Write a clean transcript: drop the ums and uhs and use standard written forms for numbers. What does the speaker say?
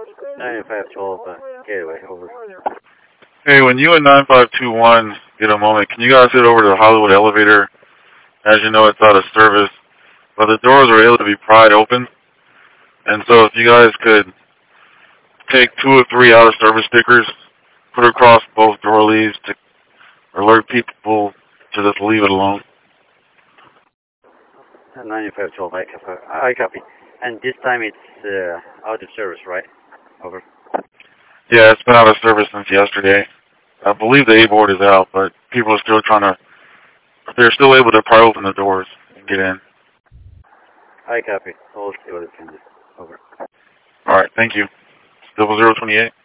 9512, Gateway, over. Hey, when you and 9521 get a moment, can you guys head over to the Hollywood elevator? As you know, it's out of service, but the doors are able to be pried open. And so if you guys could take 2 or 3 out of service stickers, put across both door leaves to alert people to just leave it alone. 9512, I copy. And this time it's out of service, right? Over. Yeah, it's been out of service since yesterday. I believe the A-board is out, but people are still they're still able to pry open the doors and get in. I copy. I'll see what it can do. Over. Alright, thank you. 0028.